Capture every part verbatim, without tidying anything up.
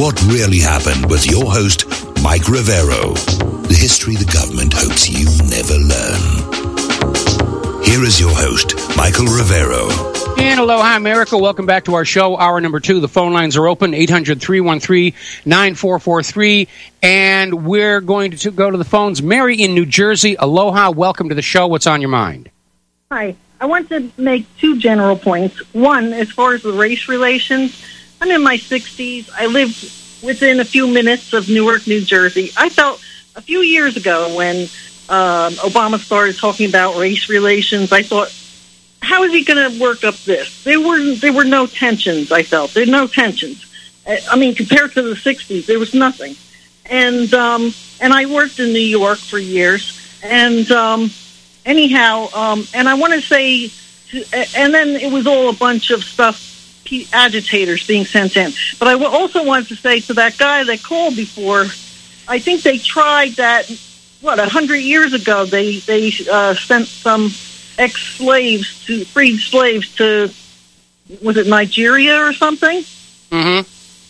What really happened with your host, Mike Rivero. The history the government hopes you never learn. Here is your host, Michael Rivero. And aloha, America. Welcome back to our show, hour number two. The phone lines are open, eight hundred, three one three, nine four four three. And we're going to go to the phones. Mary in New Jersey. Aloha. Welcome to the show. What's on your mind? Hi. I want to make two general points. One, as far as the race relations, I'm in my sixties. I lived within a few minutes of Newark, New Jersey. I felt a few years ago when um, Obama started talking about race relations, I thought, how is he going to work up this? There were there were no tensions, I felt. There were no tensions. I mean, compared to the sixties, there was nothing. And um, and I worked in New York for years. And um, anyhow, um, and I want to say, to, and then it was all a bunch of stuff, agitators being sent in. But I also wanted to say to that guy that called before, I think they tried that, what, a hundred years ago, they, they uh, sent some ex-slaves to, freed slaves to, was it Nigeria or something? Mm-hmm.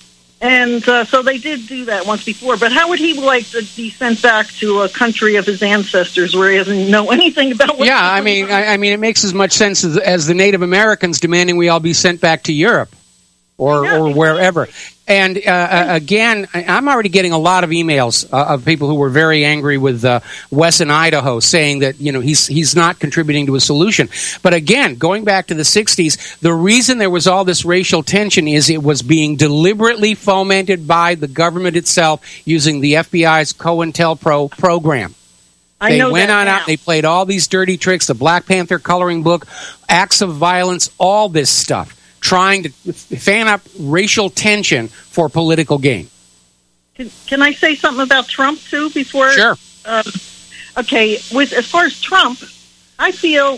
And uh, so they did do that once before. But how would he like to be sent back to a country of his ancestors where he doesn't know anything about what... Yeah, I mean, I, I mean, it makes as much sense as, as the Native Americans demanding we all be sent back to Europe or, yeah, or wherever. And uh, again, I'm already getting a lot of emails uh, of people who were very angry with uh, Wes in Idaho, saying that, you know, he's he's not contributing to a solution. But again, going back to the sixties, the reason there was all this racial tension is it was being deliberately fomented by the government itself using the F B I's COINTELPRO program. I they know went that on now. out, they played all these dirty tricks, the Black Panther coloring book, acts of violence, all this stuff, trying to fan up racial tension for political gain. Can, can I say something about Trump, too, before? Sure. Um, okay, with as far as Trump, I feel,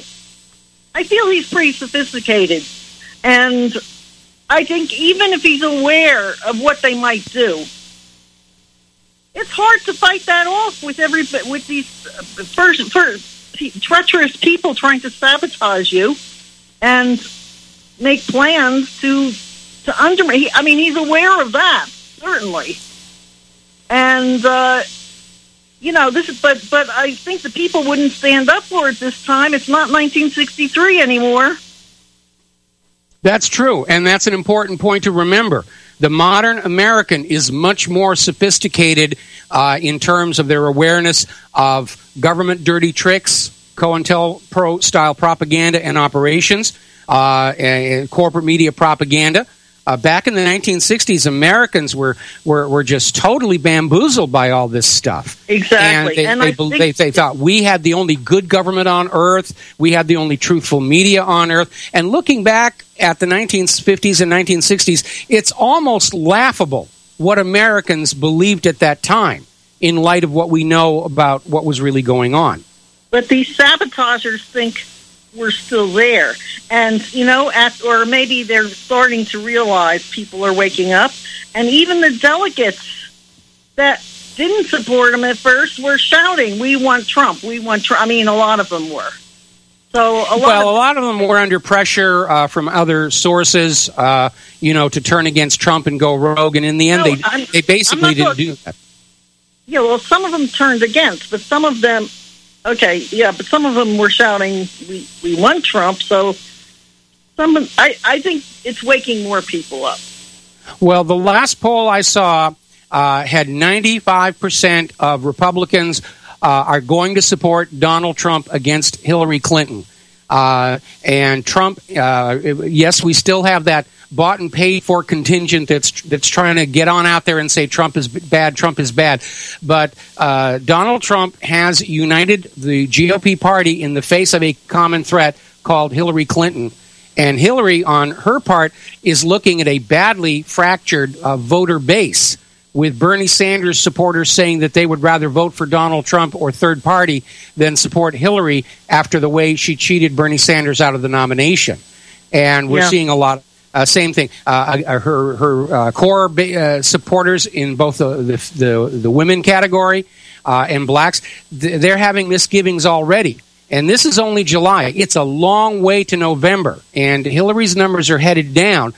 I feel he's pretty sophisticated. And I think even if he's aware of what they might do, it's hard to fight that off with every with these first, first treacherous people trying to sabotage you and make plans to to undermine. I mean, he's aware of that, certainly. And uh, you know, this is, but but I think the people wouldn't stand up for it this time. It's not nineteen sixty-three anymore. That's true, and that's an important point to remember. The modern American is much more sophisticated uh, in terms of their awareness of government dirty tricks, COINTELPRO-style propaganda and operations, uh, and corporate media propaganda. Uh, back in the nineteen sixties, Americans were, were, were just totally bamboozled by all this stuff. Exactly. And they, and they, I they, think they, they thought we had the only good government on earth, we had the only truthful media on earth. And looking back at the nineteen fifties and nineteen sixties, it's almost laughable what Americans believed at that time in light of what we know about what was really going on. But these sabotagers think we're still there. And, you know, at, or maybe they're starting to realize people are waking up. And even the delegates that didn't support him at first were shouting, we want Trump, we want Trump. I mean, a lot of them were. So a lot well, of- a lot of them were under pressure uh, from other sources, uh, you know, to turn against Trump and go rogue. And in the end, No, they, I'm- they basically I'm didn't not do that. Yeah, well, some of them turned against, but some of them, okay, yeah, but some of them were shouting, we, we want Trump, so some. Of, I, I think it's waking more people up. Well, the last poll I saw uh, had ninety-five percent of Republicans uh, are going to support Donald Trump against Hillary Clinton. Uh, and Trump, uh, yes, we still have that bought and paid for contingent that's that's trying to get on out there and say Trump is bad, Trump is bad. But uh, Donald Trump has united the G O P party in the face of a common threat called Hillary Clinton. And Hillary, on her part, is looking at a badly fractured uh, voter base, with Bernie Sanders supporters saying that they would rather vote for Donald Trump or third party than support Hillary after the way she cheated Bernie Sanders out of the nomination. And we're Yeah. seeing a lot of Uh, same thing. Uh, her her uh, core uh, supporters in both the the, the, the women category uh, and blacks, th- they're having misgivings already. And this is only July. It's a long way to November, and Hillary's numbers are headed down.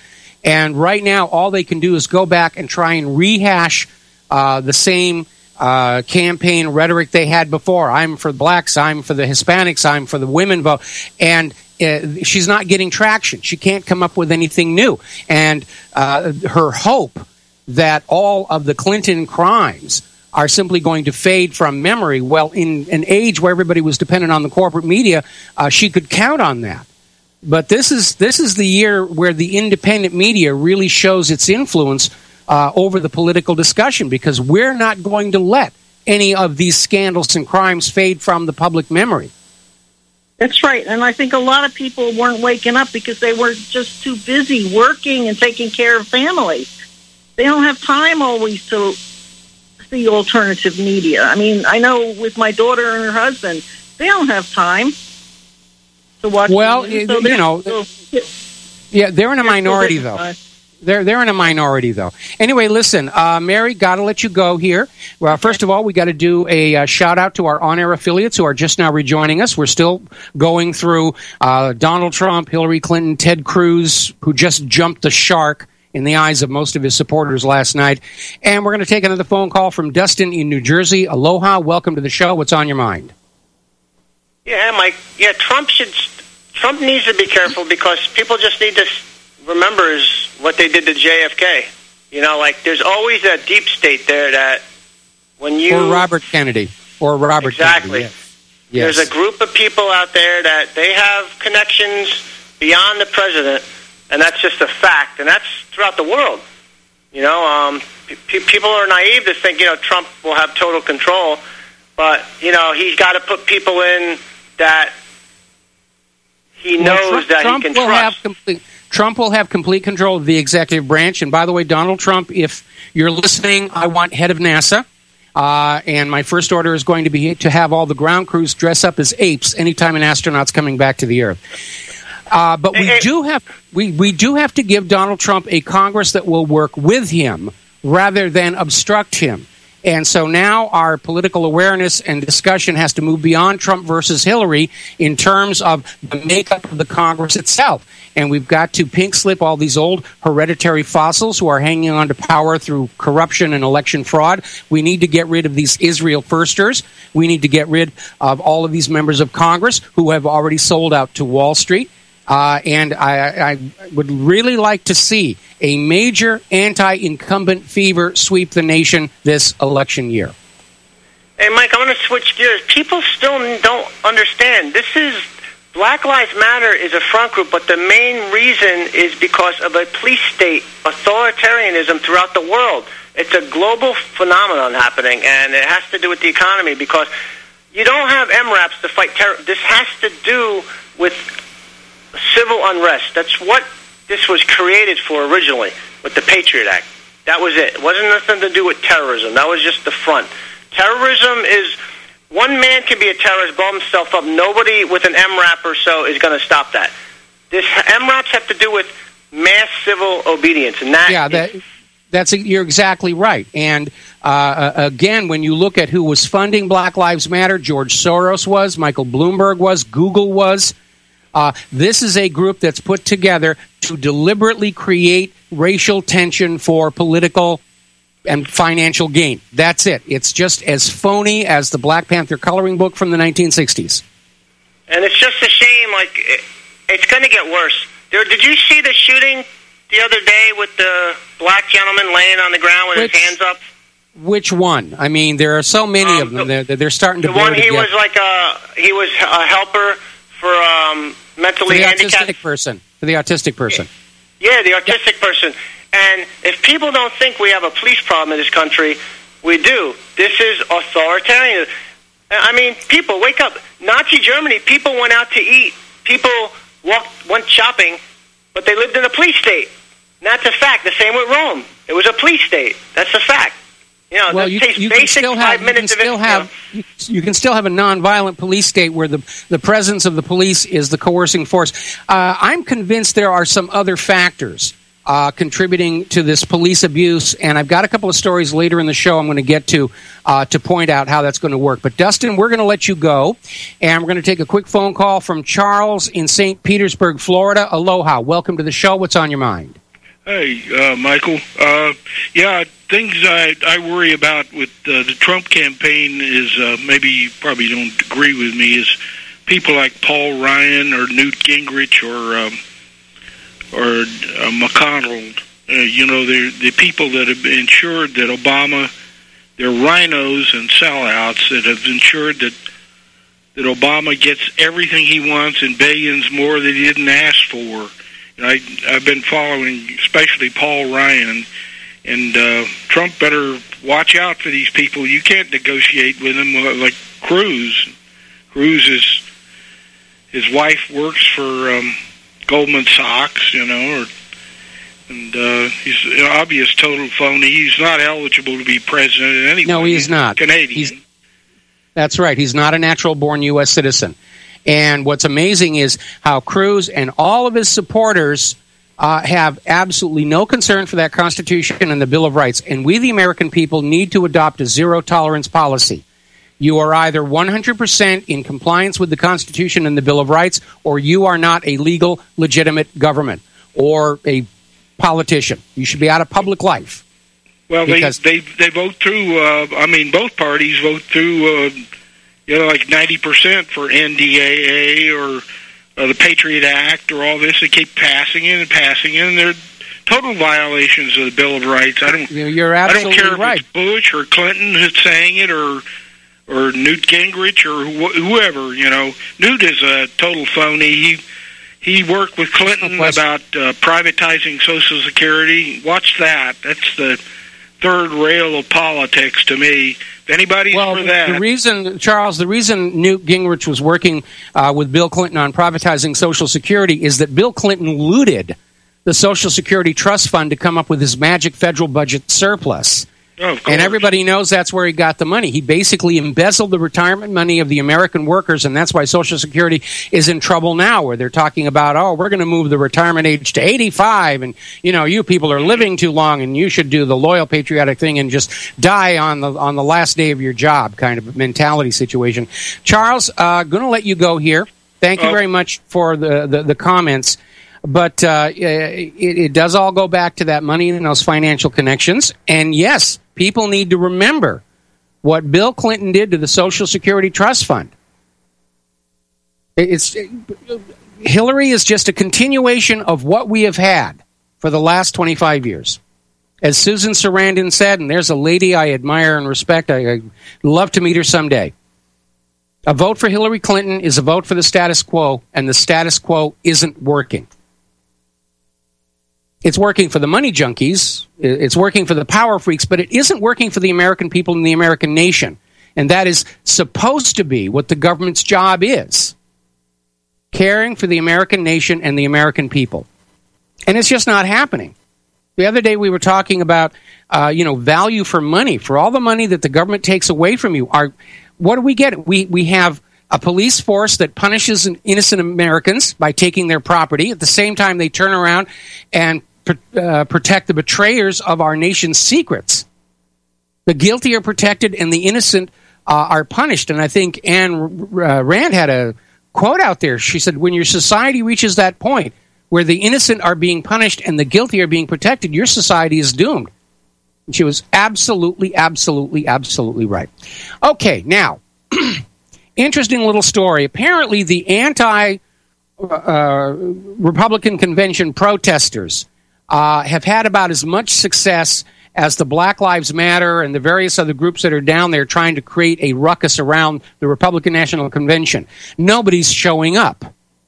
And right now, all they can do is go back and try and rehash uh, the same uh, campaign rhetoric they had before. I'm for blacks. I'm for the Hispanics. I'm for the women vote. And uh, she's not getting traction. She can't come up with anything new. And uh, her hope that all of the Clinton crimes are simply going to fade from memory, well, in an age where everybody was dependent on the corporate media, uh, she could count on that. But this is this is the year where the independent media really shows its influence uh, over the political discussion, because we're not going to let any of these scandals and crimes fade from the public memory. That's right. And I think a lot of people weren't waking up because they were just too busy working and taking care of families. They don't have time always to see alternative media. I mean, I know with my daughter and her husband, they don't have time. Well, so you know, still, yeah, they're in a minority, though. They're they're in a minority, though. Anyway, listen, uh, Mary, got to let you go here. Well, first of all, we got to do a uh, shout-out to our on-air affiliates who are just now rejoining us. We're still going through uh, Donald Trump, Hillary Clinton, Ted Cruz, who just jumped the shark in the eyes of most of his supporters last night. And we're going to take another phone call from Dustin in New Jersey. Aloha, welcome to the show. What's on your mind? Yeah, Mike. Yeah, Trump should. Trump needs to be careful, because people just need to remember is what they did to J F K. You know, like there's always a deep state there that when you or Robert Kennedy or Robert exactly. Kennedy. Yes. Yes. There's a group of people out there that they have connections beyond the president, and that's just a fact, and that's throughout the world. You know, um, p- people are naive to think you know Trump will have total control, but you know he's got to put people in that he knows well, Trump, that Trump he can will trust. Have complete, Trump will have complete control of the executive branch. And by the way, Donald Trump, if you're listening, I want head of NASA. Uh, and my first order is going to be to have all the ground crews dress up as apes anytime an astronaut's coming back to the Earth. Uh, but we do have we, we do have to give Donald Trump a Congress that will work with him rather than obstruct him. And so now our political awareness and discussion has to move beyond Trump versus Hillary in terms of the makeup of the Congress itself. And we've got to pink slip all these old hereditary fossils who are hanging on to power through corruption and election fraud. We need to get rid of these Israel firsters. We need to get rid of all of these members of Congress who have already sold out to Wall Street. Uh, and I, I would really like to see a major anti-incumbent fever sweep the nation this election year. Hey, Mike, I'm going to switch gears. People still don't understand. This is Black Lives Matter is a front group, but the main reason is because of a police state authoritarianism throughout the world. It's a global phenomenon happening, and it has to do with the economy, because you don't have M RAPs to fight terror. This has to do with civil unrest. That's what this was created for originally with the Patriot Act. That was it. It wasn't nothing to do with terrorism. That was just the front. Terrorism is, one man can be a terrorist, blow himself up. Nobody with an M RAP or so is going to stop that. This M RAPs have to do with mass civil obedience, and that yeah, that. Is, That's you're exactly right. And uh, again, when you look at who was funding Black Lives Matter, George Soros was, Michael Bloomberg was, Google was. Uh, this is a group that's put together to deliberately create racial tension for political and financial gain. That's it. It's just as phony as the Black Panther coloring book from the nineteen sixties. And it's just a shame. Like it, it's going to get worse. There, did you see the shooting the other day with the black gentleman laying on the ground with which, his hands up? Which one? I mean, there are so many um, of them. The, they're, they're starting to. The blur one he together. was like a he was a helper for um, mentally for the handicapped autistic person. For the autistic person. Yeah, the autistic yeah. person. And if people don't think we have a police problem in this country, we do. This is authoritarian. I mean, people, wake up. Nazi Germany, people went out to eat. People walked, went shopping, but they lived in a police state. And that's a fact. The same with Rome. It was a police state. That's a fact. You know, well, that you, takes you basic can still five have, minutes you can of still it. have, you, you can still have a nonviolent police state where the, the presence of the police is the coercing force. Uh, I'm convinced there are some other factors uh, contributing to this police abuse, and I've got a couple of stories later in the show I'm going to get to uh, to point out how that's going to work. But, Dustin, we're going to let you go, and we're going to take a quick phone call from Charles in Saint Petersburg, Florida. Aloha. Welcome to the show. What's on your mind? Hey, uh, Michael. Uh, yeah, things I, I worry about with uh, the Trump campaign is uh, maybe you probably don't agree with me, is people like Paul Ryan or Newt Gingrich or um, or uh, McConnell. Uh, you know, they're the people that have ensured that Obama, they're rhinos and sellouts that have ensured that that Obama gets everything he wants and billions more that he didn't ask for. And I, I've been following especially Paul Ryan, and uh, Trump better watch out for these people. You can't negotiate with them like Cruz. Cruz is, his wife works for um, Goldman Sachs, you know, or, and uh, he's an obvious total phony. He's not eligible to be president anyway. No, he's not. Canadian. He's, that's right. He's not a natural-born U S citizen. And what's amazing is how Cruz and all of his supporters uh, have absolutely no concern for that Constitution and the Bill of Rights. And we, the American people, need to adopt a zero-tolerance policy. You are either one hundred percent in compliance with the Constitution and the Bill of Rights, or you are not a legal, legitimate government or a politician. You should be out of public life. Well, they, they, they vote through, uh, I mean, both parties vote through... Uh, You know, like ninety percent for N D A A or uh, the Patriot Act or all this. They keep passing it and passing it, and they're total violations of the Bill of Rights. I don't. You're absolutely I don't care right. if it's Bush or Clinton who's saying it, or or Newt Gingrich or wh- whoever. You know, Newt is a total phony. He he worked with Clinton no about uh, privatizing Social Security. Watch that. That's the third rail of politics to me. If anybody's well, for that. The reason, Charles, the reason Newt Gingrich was working uh, with Bill Clinton on privatizing Social Security is that Bill Clinton looted the Social Security Trust Fund to come up with his magic federal budget surplus. Oh, and everybody knows that's where he got the money. He basically embezzled the retirement money of the American workers, and that's why Social Security is in trouble now, where they're talking about, oh, we're going to move the retirement age to eighty-five, and, you know, you people are living too long, and you should do the loyal, patriotic thing and just die on the on the last day of your job kind of mentality situation. Charles, uh, going to let you go here. Thank you oh. very much for the, the, the comments. But uh, it, it does all go back to that money and those financial connections. And yes, people need to remember what Bill Clinton did to the Social Security Trust Fund. It's it, Hillary is just a continuation of what we have had for the last twenty-five years. As Susan Sarandon said, and there's a lady I admire and respect, I, I'd love to meet her someday. A vote for Hillary Clinton is a vote for the status quo, and the status quo isn't working. It's working for the money junkies, it's working for the power freaks, but it isn't working for the American people and the American nation. And that is supposed to be what the government's job is. Caring for the American nation and the American people. And it's just not happening. The other day we were talking about, uh, you know, value for money. For all the money that the government takes away from you, our, what do we get? We, we have a police force that punishes innocent Americans by taking their property. At the same time, they turn around and Uh, protect the betrayers of our nation's secrets. The guilty are protected and the innocent uh, are punished. And I think Anne uh, Rand had a quote out there. She said, when your society reaches that point where the innocent are being punished and the guilty are being protected, your society is doomed. And she was absolutely, absolutely, absolutely right. Okay, now, interesting little story. Apparently the anti-Republican uh, convention protesters Uh, have had about as much success as the Black Lives Matter and the various other groups that are down there trying to create a ruckus around the Republican National Convention. Nobody's showing up.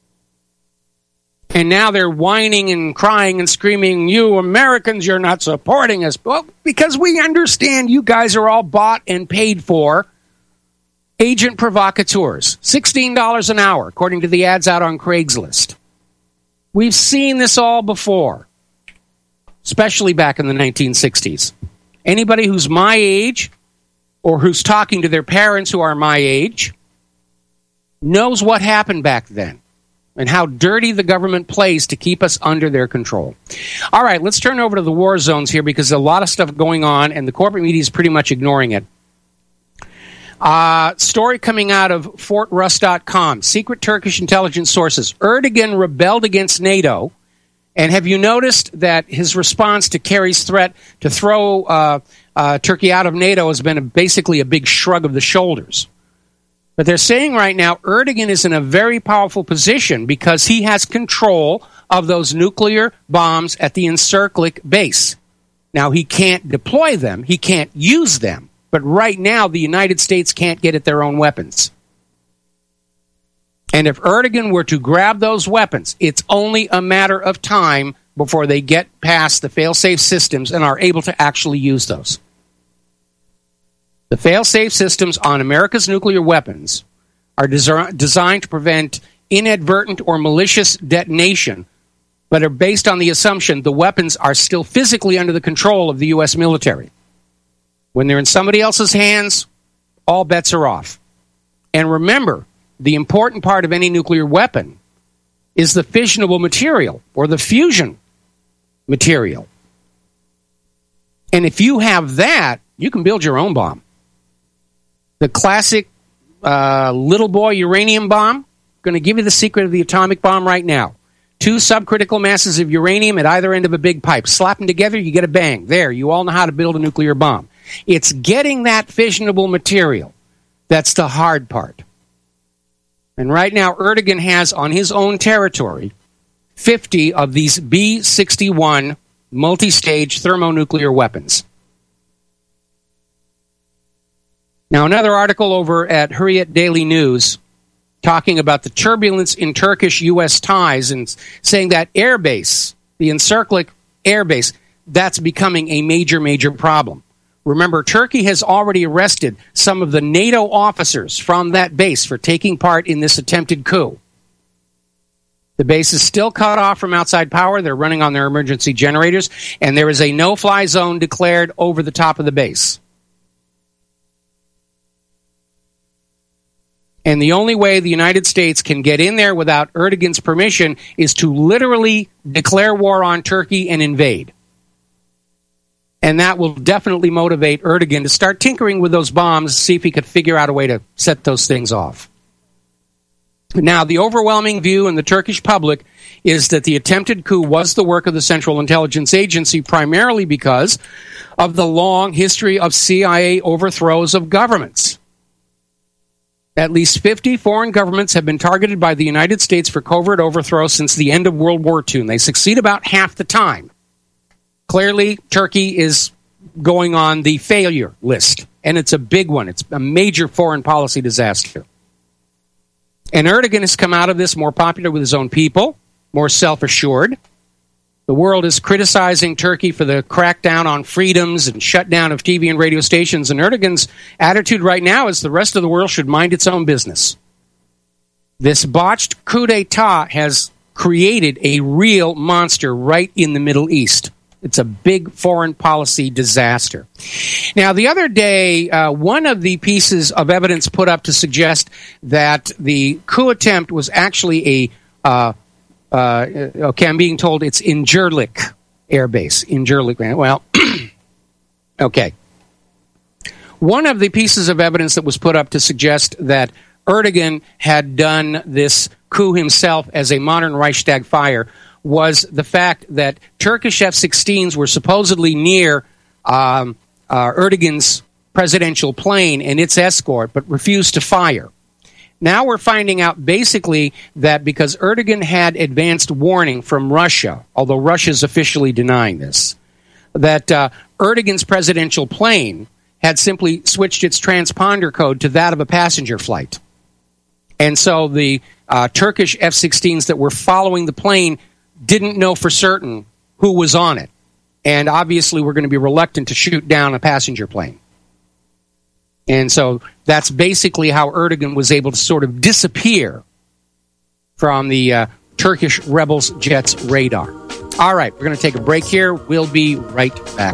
And now they're whining and crying and screaming, you Americans, you're not supporting us. Well, because we understand you guys are all bought and paid for agent provocateurs. sixteen dollars an hour, according to the ads out on Craigslist. We've seen this all before. Especially back in the nineteen sixties. Anybody who's my age or who's talking to their parents who are my age knows what happened back then and how dirty the government plays to keep us under their control. All right, let's turn over to the war zones here because there's a lot of stuff going on and the corporate media is pretty much ignoring it. Uh, story coming out of Fort Rus dot com. Secret Turkish intelligence sources. Erdogan rebelled against NATO And have you noticed that his response to Kerry's threat to throw uh, uh, Turkey out of NATO has been a, basically a big shrug of the shoulders? But they're saying right now Erdogan is in a very powerful position because he has control of those nuclear bombs at the Incirlik base. Now, he can't deploy them. He can't use them. But right now, the United States can't get at their own weapons. And if Erdogan were to grab those weapons, it's only a matter of time before they get past the fail-safe systems and are able to actually use those. The fail-safe systems on America's nuclear weapons are desi- designed to prevent inadvertent or malicious detonation, but are based on the assumption the weapons are still physically under the control of the U S military. When they're in somebody else's hands, all bets are off. And remember, the important part of any nuclear weapon is the fissionable material or the fusion material. And if you have that, you can build your own bomb. The classic uh, little boy uranium bomb, I'm going to give you the secret of the atomic bomb right now. Two subcritical masses of uranium at either end of a big pipe. Slap them together, you get a bang. There, you all know how to build a nuclear bomb. It's getting that fissionable material that's the hard part. And right now, Erdogan has on his own territory fifty of these B sixty-one multi-stage thermonuclear weapons. Now, another article over at Hurriyet Daily News talking about the turbulence in Turkish-U S ties and saying that airbase, the Incirlik airbase, that's becoming a major, major problem. Remember, Turkey has already arrested some of the NATO officers from that base for taking part in this attempted coup. The base is still cut off from outside power. They're running on their emergency generators, and there is a no-fly zone declared over the top of the base. And the only way the United States can get in there without Erdogan's permission is to literally declare war on Turkey and invade. And that will definitely motivate Erdogan to start tinkering with those bombs, see if he could figure out a way to set those things off. Now, the overwhelming view in the Turkish public is that the attempted coup was the work of the Central Intelligence Agency, primarily because of the long history of C I A overthrows of governments. At least fifty foreign governments have been targeted by the United States for covert overthrow since the end of World War Two, and they succeed about half the time. Clearly, Turkey is going on the failure list, and it's a big one. It's a major foreign policy disaster. And Erdogan has come out of this more popular with his own people, more self-assured. The world is criticizing Turkey for the crackdown on freedoms and shutdown of T V and radio stations, and Erdogan's attitude right now is the rest of the world should mind its own business. This botched coup d'etat has created a real monster right in the Middle East. It's a big foreign policy disaster. Now, the other day, uh, one of the pieces of evidence put up to suggest that the coup attempt was actually a, uh, uh, okay, I'm being told it's Incirlik Air Base. Incirlik, well, okay. One of the pieces of evidence that was put up to suggest that Erdogan had done this coup himself as a modern Reichstag fire was the fact that Turkish F sixteens were supposedly near um, uh, Erdogan's presidential plane and its escort, but refused to fire. Now we're finding out basically that because Erdogan had advanced warning from Russia, although Russia is officially denying this, that uh, Erdogan's presidential plane had simply switched its transponder code to that of a passenger flight. And so the uh, Turkish F sixteens that were following the plane didn't know for certain who was on it. And obviously we're going to be reluctant to shoot down a passenger plane. And so that's basically how Erdogan was able to sort of disappear from the uh, Turkish rebels' jets' radar. All right, we're going to take a break here. We'll be right back.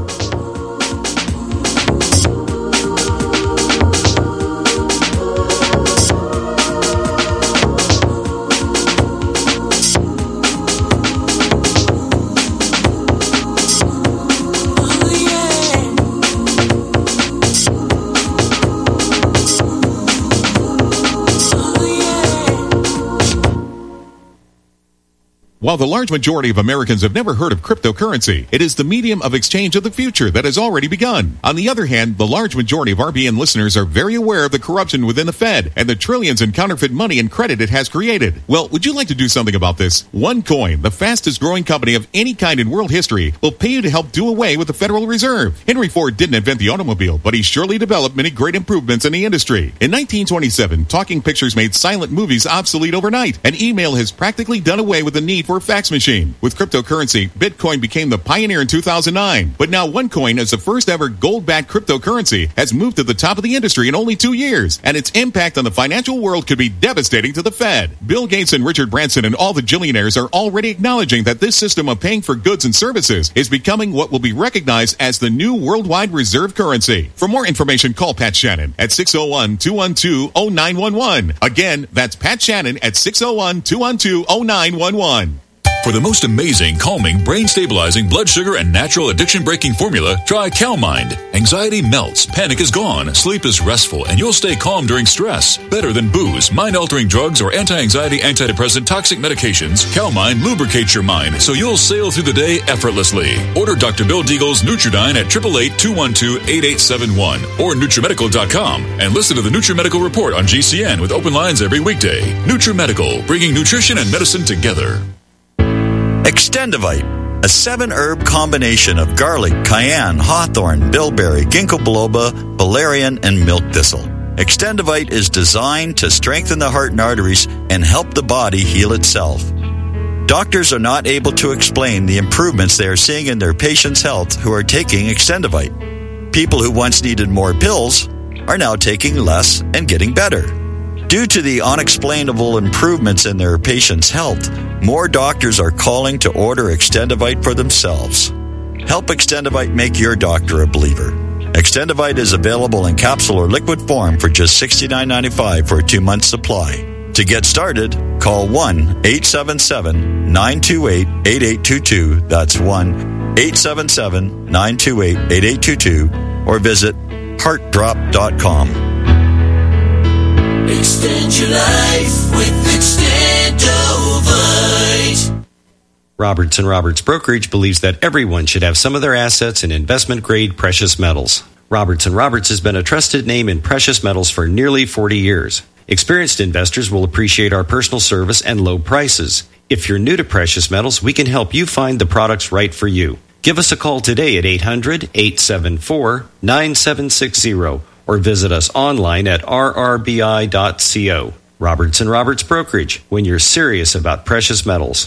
While the large majority of Americans have never heard of cryptocurrency, it is the medium of exchange of the future that has already begun. On the other hand, the large majority of R B N listeners are very aware of the corruption within the Fed and the trillions in counterfeit money and credit it has created. Well, would you like to do something about this? OneCoin, the fastest growing company of any kind in world history, will pay you to help do away with the Federal Reserve. Henry Ford didn't invent the automobile, but he surely developed many great improvements in the industry. In nineteen twenty-seven, talking pictures made silent movies obsolete overnight, and email has practically done away with the need for a fax machine. With cryptocurrency, Bitcoin became the pioneer in two thousand nine, but now OneCoin, as the first ever gold-backed cryptocurrency, has moved to the top of the industry in only two years, and its impact on the financial world could be devastating to the Fed. Bill Gates and Richard Branson and all the billionaires are already acknowledging that this system of paying for goods and services is becoming what will be recognized as the new worldwide reserve currency. For more information, call Pat Shannon at six oh one, two one two, oh nine one one. Again, that's Pat Shannon at six oh one, two one two, oh nine one one. For the most amazing, calming, brain-stabilizing, blood sugar, and natural addiction-breaking formula, try CalMind. Anxiety melts, panic is gone, sleep is restful, and you'll stay calm during stress. Better than booze, mind-altering drugs, or anti-anxiety, antidepressant, toxic medications, CalMind lubricates your mind so you'll sail through the day effortlessly. Order Doctor Bill Deagle's Nutridyne at eight eight eight, two one two, eight eight seven one or Nutrimedical dot com and listen to the Nutrimedical Report on G C N with open lines every weekday. Nutrimedical, bringing nutrition and medicine together. Extendivite, a seven-herb combination of garlic, cayenne, hawthorn, bilberry, ginkgo biloba, valerian, and milk thistle. Extendivite is designed to strengthen the heart and arteries and help the body heal itself. Doctors are not able to explain the improvements they are seeing in their patients' health who are taking Extendivite. People who once needed more pills are now taking less and getting better. Due to the unexplainable improvements in their patients' health, more doctors are calling to order Extendivite for themselves. Help Extendivite make your doctor a believer. Extendivite is available in capsule or liquid form for just sixty-nine ninety-five for a two-month supply. To get started, call one eight seven seven, nine two eight, eight eight two two. That's one eight seven seven, nine two eight, eight eight two two or visit heart drop dot com. Extend your life with Extendovite. Roberts and Roberts Brokerage believes that everyone should have some of their assets in investment-grade precious metals. Roberts and Roberts has been a trusted name in precious metals for nearly forty years. Experienced investors will appreciate our personal service and low prices. If you're new to precious metals, we can help you find the products right for you. Give us a call today at eight hundred, eight seven four, nine seven six zero or visit us online at r r b i dot co. Roberts and Roberts Brokerage, when you're serious about precious metals.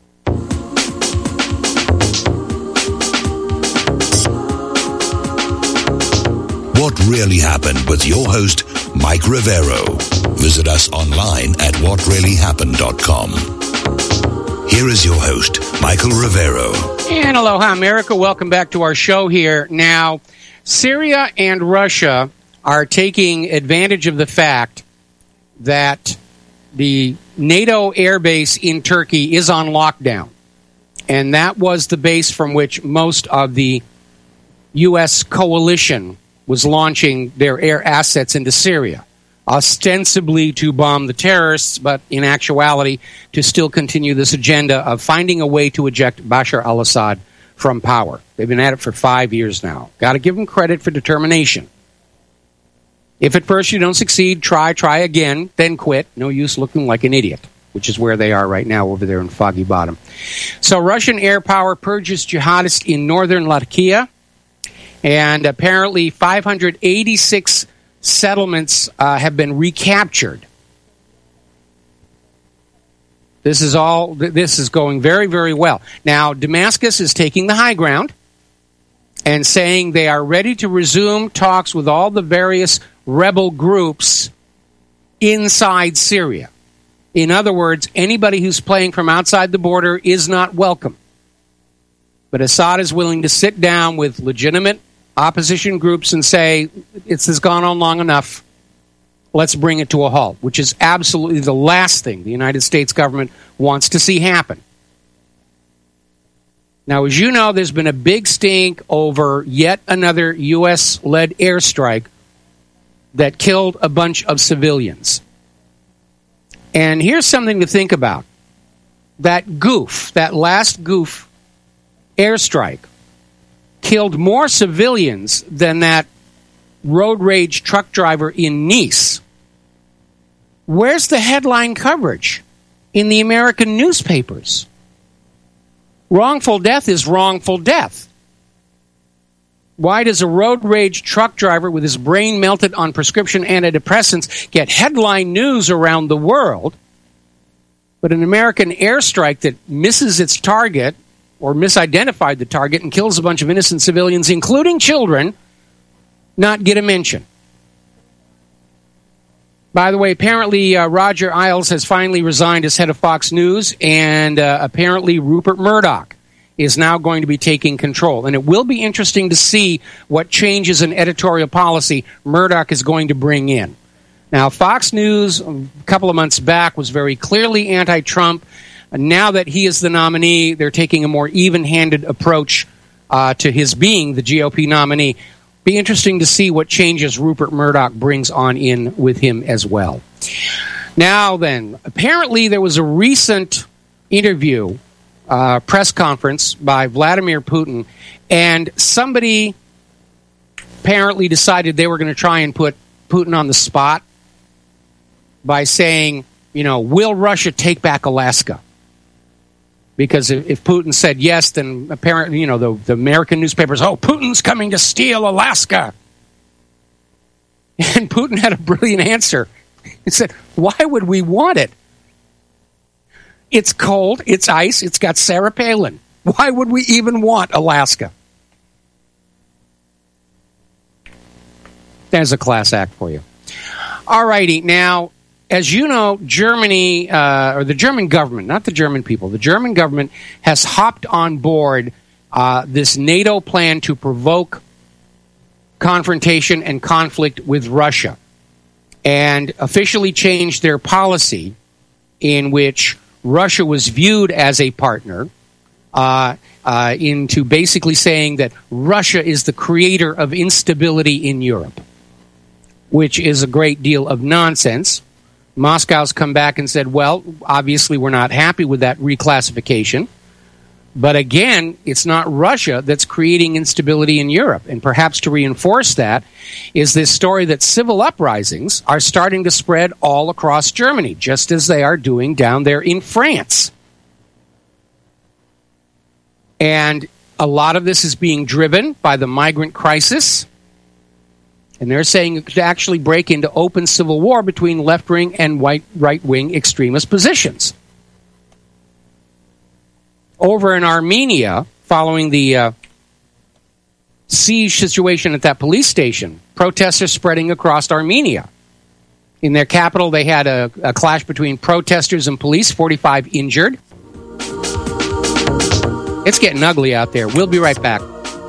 What Really Happened with your host, Mike Rivero. Visit us online at what really happened dot com. Here is your host, Michael Rivero. And aloha, America. Welcome back to our show here. Now, Syria and Russia are taking advantage of the fact that the NATO air base in Turkey is on lockdown. And that was the base from which most of the U S coalition was launching their air assets into Syria, ostensibly to bomb the terrorists, but in actuality to still continue this agenda of finding a way to eject Bashar al-Assad from power. They've been at it for five years now. Got to give them credit for determination. If at first you don't succeed, try, try again, then quit. No use looking like an idiot, which is where they are right now over there in Foggy Bottom. So Russian air power purges jihadists in northern Latakia, and apparently five hundred eighty-six settlements uh, have been recaptured. This is all. This is going very, very well. Now, Damascus is taking the high ground and saying they are ready to resume talks with all the various rebel groups inside Syria. In other words, anybody who's playing from outside the border is not welcome. But Assad is willing to sit down with legitimate opposition groups and say, this has gone on long enough. Let's bring it to a halt, which is absolutely the last thing the United States government wants to see happen. Now, as you know, there's been a big stink over yet another U S-led airstrike that killed a bunch of civilians. And here's something to think about. that goof, that last goof airstrike, killed more civilians than that road rage truck driver in Nice, where's the headline coverage in the American newspapers? Wrongful death is wrongful death. Why does a road rage truck driver with his brain melted on prescription antidepressants get headline news around the world, but an American airstrike that misses its target or misidentified the target and kills a bunch of innocent civilians, including children, not get a mention? By the way, apparently uh, Roger Ailes has finally resigned as head of Fox News, and uh, apparently Rupert Murdoch is now going to be taking control. And it will be interesting to see what changes in editorial policy Murdoch is going to bring in. Now, Fox News, a couple of months back, was very clearly anti-Trump. Now that he is the nominee, they're taking a more even-handed approach uh, to his being the G O P nominee. Be interesting to see what changes Rupert Murdoch brings on in with him as well. Now then, apparently there was a recent interview, uh, press conference by Vladimir Putin, and somebody apparently decided they were going to try and put Putin on the spot by saying, you know, will Russia take back Alaska? Because if Putin said yes, then apparently, you know, the, the American newspapers, oh, Putin's coming to steal Alaska. And Putin had a brilliant answer. He said, why would we want it? It's cold, it's ice, it's got Sarah Palin. Why would we even want Alaska? There's a class act for you. All righty, now, as you know, Germany, uh, or the German government, not the German people, the German government has hopped on board uh, this NATO plan to provoke confrontation and conflict with Russia, and officially changed their policy in which Russia was viewed as a partner uh, uh, into basically saying that Russia is the creator of instability in Europe, which is a great deal of nonsense. Moscow's come back and said, well, obviously we're not happy with that reclassification. But again, it's not Russia that's creating instability in Europe. And perhaps to reinforce that is this story that civil uprisings are starting to spread all across Germany, just as they are doing down there in France. And a lot of this is being driven by the migrant crisis. And they're saying it could actually break into open civil war between left-wing and white right-wing extremist positions. Over in Armenia, following the uh, siege situation at that police station, protests are spreading across Armenia. In their capital, they had a, a clash between protesters and police, forty-five injured. It's getting ugly out there. We'll be right back.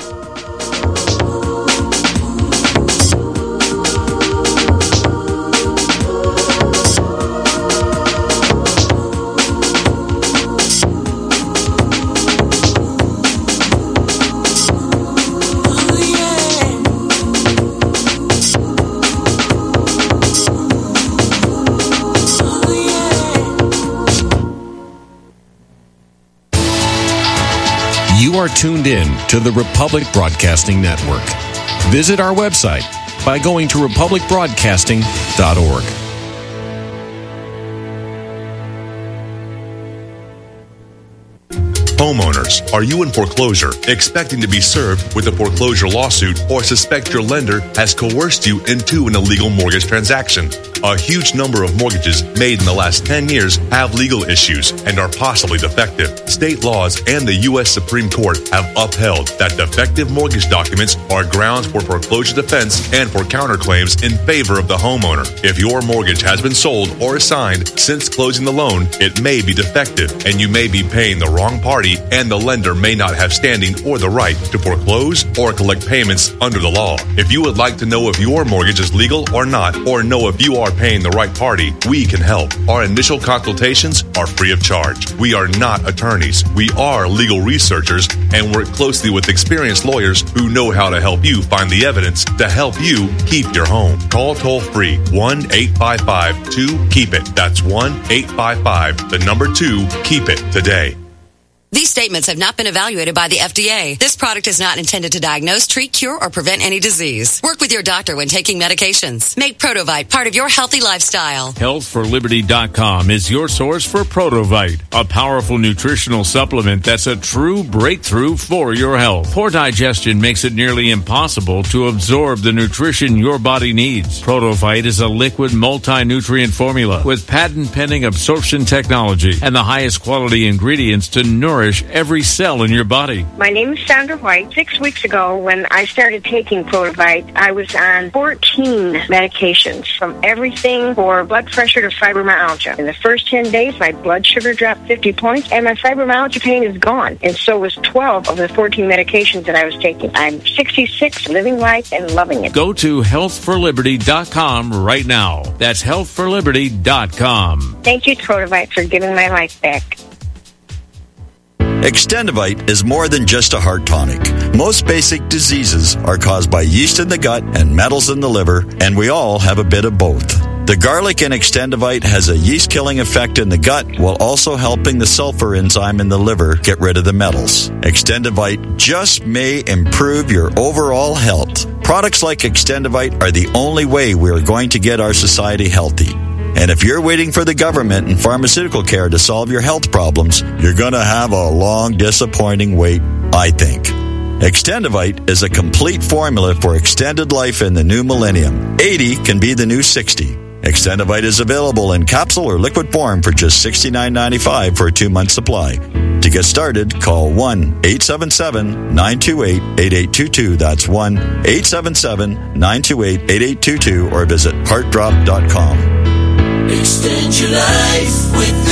You are tuned in to the Republic Broadcasting Network. Visit our website by going to republic broadcasting dot org. Homeowners, are you in foreclosure, expecting to be served with a foreclosure lawsuit, or suspect your lender has coerced you into an illegal mortgage transaction? A huge number of mortgages made in the last ten years have legal issues and are possibly defective. State laws and the U S Supreme Court have upheld that defective mortgage documents are grounds for foreclosure defense and for counterclaims in favor of the homeowner. If your mortgage has been sold or assigned since closing the loan, it may be defective and you may be paying the wrong party property, and the lender may not have standing or the right to foreclose or collect payments under the law. If you would like to know if your mortgage is legal or not, or know if you are paying the right party, we can help. Our initial consultations are free of charge. We are not attorneys. We are legal researchers and work closely with experienced lawyers who know how to help you find the evidence to help you keep your home. Call toll free one eight five five two keep it. That's one eight five five, the number two, keep it today. These statements have not been evaluated by the F D A. This product is not intended to diagnose, treat, cure, or prevent any disease. Work with your doctor when taking medications. Make Protovite part of your healthy lifestyle. health for liberty dot com is your source for Protovite, a powerful nutritional supplement that's a true breakthrough for your health. Poor digestion makes it nearly impossible to absorb the nutrition your body needs. Protovite is a liquid multi-nutrient formula with patent-pending absorption technology and the highest quality ingredients to nourish every cell in your body. My name is Sandra White. Six weeks ago, when I started taking Protovite, I was on fourteen medications, from everything for blood pressure to fibromyalgia. In the first ten days, my blood sugar dropped fifty points, and my fibromyalgia pain is gone. And so was twelve of the fourteen medications that I was taking. I'm sixty-six, living life and loving it. Go to health for liberty dot com right now. That's health for liberty dot com. Thank you, Protovite, for giving my life back. Extendivite is more than just a heart tonic. Most basic diseases are caused by yeast in the gut and metals in the liver, and we all have a bit of both. The garlic in Extendivite has a yeast-killing effect in the gut while also helping the sulfur enzyme in the liver get rid of the metals. Extendivite just may improve your overall health. Products like Extendivite are the only way we are going to get our society healthy. And if you're waiting for the government and pharmaceutical care to solve your health problems, you're going to have a long, disappointing wait, I think. Extendivite is a complete formula for extended life in the new millennium. eighty can be the new sixty. Extendivite is available in capsule or liquid form for just sixty-nine ninety-five for a two-month supply. To get started, call one eight seven seven, nine two eight, eight eight two two. That's one eight seven seven, nine two eight, eight eight two two or visit heart drop dot com. Extend your life with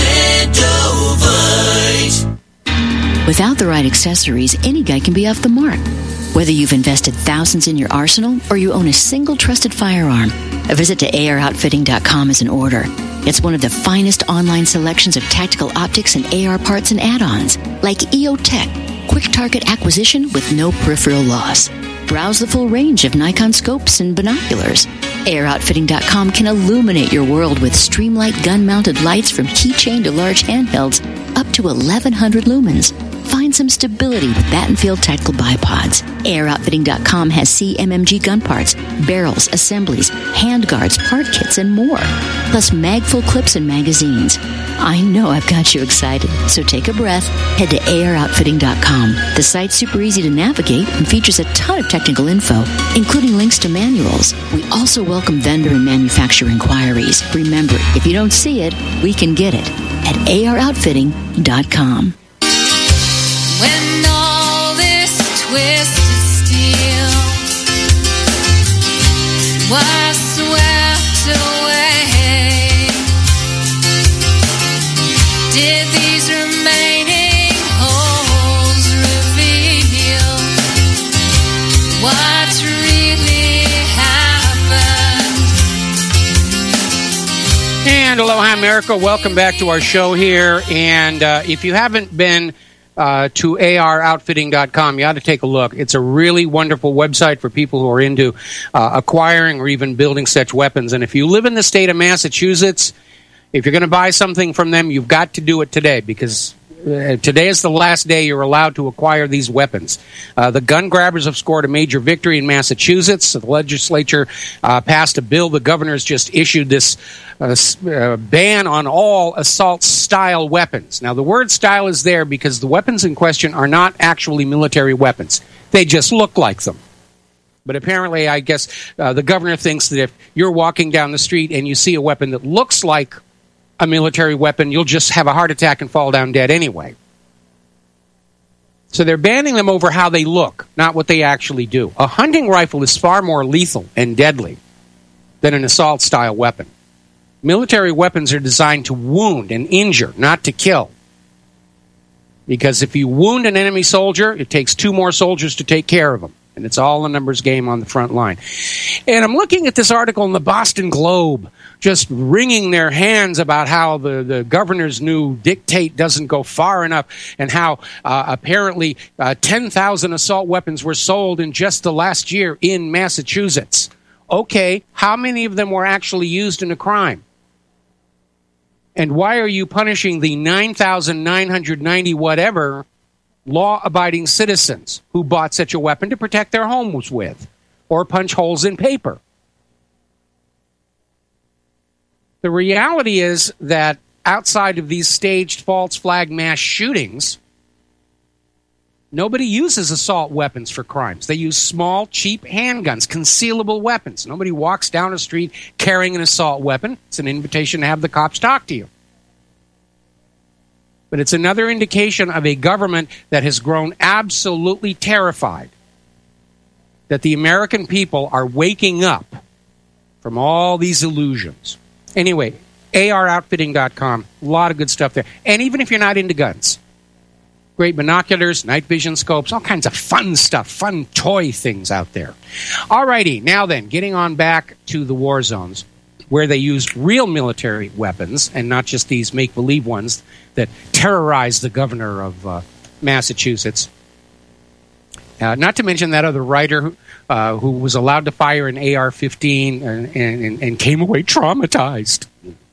Extendovite. Without the right accessories, any guy can be off the mark. Whether you've invested thousands in your arsenal or you own a single trusted firearm, a visit to A R outfitting dot com is in order. It's one of the finest online selections of tactical optics and A R parts and add-ons, like E O Tech, quick target acquisition with no peripheral loss. Browse the full range of Nikon scopes and binoculars. A R outfitting dot com can illuminate your world with Streamlight gun-mounted lights from keychain to large handhelds up to eleven hundred lumens. Find some stability with Battenfield tactical bipods. A R outfitting dot com has C M M G gun parts, barrels, assemblies, handguards, part kits, and more. Plus mag-full clips and magazines. I know I've got you excited, so take a breath. Head to A R outfitting dot com. The site's super easy to navigate and features a ton of technical info, including links to manuals. We also welcome vendor and manufacturer inquiries. Remember, if you don't see it, we can get it at A R outfitting dot com. When all this twisted steel was swept away, did these remaining holes reveal what's really happened? And aloha, America. Welcome back to our show here. And uh, if you haven't been Uh, to A R outfitting dot com. You ought to take a look. It's a really wonderful website for people who are into uh, acquiring or even building such weapons. And if you live in the state of Massachusetts, if you're going to buy something from them, you've got to do it today, because uh, today is the last day you're allowed to acquire these weapons. Uh, the gun grabbers have scored a major victory in Massachusetts. The legislature uh, passed a bill. The governor's just issued this uh, uh, ban on all assault-style weapons. Now, the word style is there because the weapons in question are not actually military weapons. They just look like them. But apparently, I guess, uh, the governor thinks that if you're walking down the street and you see a weapon that looks like a military weapon, you'll just have a heart attack and fall down dead anyway. So they're banning them over how they look, not what they actually do. A hunting rifle is far more lethal and deadly than an assault-style weapon. Military weapons are designed to wound and injure, not to kill. Because if you wound an enemy soldier, it takes two more soldiers to take care of them. And it's all a numbers game on the front line. And I'm looking at this article in the Boston Globe, just wringing their hands about how the, the governor's new dictate doesn't go far enough, and how uh, apparently uh, ten thousand assault weapons were sold in just the last year in Massachusetts. Okay, how many of them were actually used in a crime? And why are you punishing the nine thousand nine hundred ninety whatever law-abiding citizens who bought such a weapon to protect their homes with, or punch holes in paper? The reality is that outside of these staged false flag mass shootings, nobody uses assault weapons for crimes. They use small, cheap handguns, concealable weapons. Nobody walks down a street carrying an assault weapon. It's an invitation to have the cops talk to you. But it's another indication of a government that has grown absolutely terrified that the American people are waking up from all these illusions. Anyway, A R outfitting dot com, a lot of good stuff there. And even if you're not into guns, great binoculars, night vision scopes, all kinds of fun stuff, fun toy things out there. All righty, now then, getting on back to the war zones, where they use real military weapons and not just these make-believe ones that terrorize the governor of uh, Massachusetts. Uh, not to mention that other writer who, uh, who was allowed to fire an A R fifteen and, and, and came away traumatized.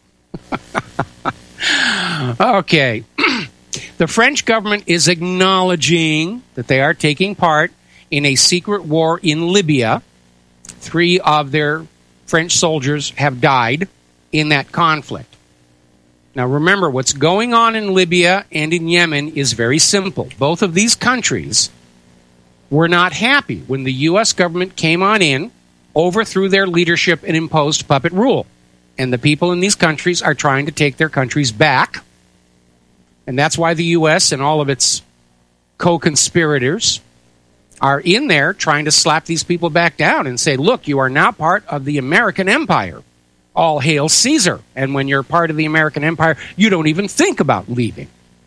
Okay. The French government is acknowledging that they are taking part in a secret war in Libya. Three of their French soldiers have died in that conflict. Now remember, what's going on in Libya and in Yemen is very simple. Both of these countries were not happy when the U S government came on in, overthrew their leadership, and imposed puppet rule. And the people in these countries are trying to take their countries back. And that's why the U S and all of its co-conspirators are in there trying to slap these people back down and say, look, you are now part of the American empire. All hail Caesar. And when you're part of the American empire, you don't even think about leaving.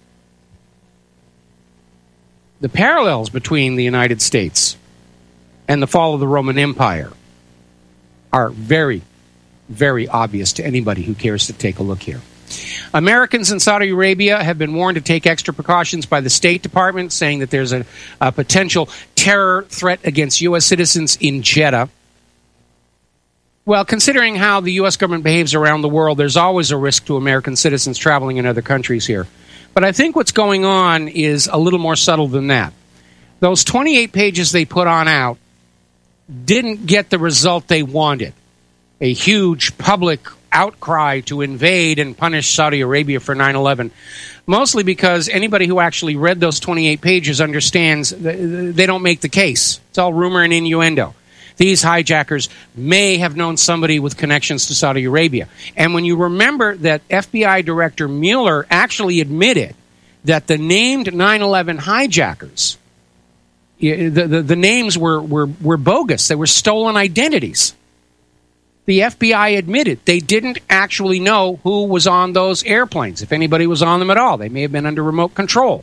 The parallels between the United States and the fall of the Roman Empire are very, very obvious to anybody who cares to take a look here. Americans in Saudi Arabia have been warned to take extra precautions by the State Department, saying that there's a, a potential terror threat against U S citizens in Jeddah. Well, considering how the U S government behaves around the world, there's always a risk to American citizens traveling in other countries here. But I think what's going on is a little more subtle than that. Those twenty-eight pages they put on out didn't get the result they wanted. A huge public outcry to invade and punish Saudi Arabia for nine eleven, mostly because anybody who actually read those twenty-eight pages understands they don't make the case. It's all rumor and innuendo. These hijackers may have known somebody with connections to Saudi Arabia. And when you remember that F B I Director Mueller actually admitted that the named nine eleven hijackers, the, the, the names were, were, were bogus. They were stolen identities. The F B I admitted they didn't actually know who was on those airplanes, if anybody was on them at all. They may have been under remote control.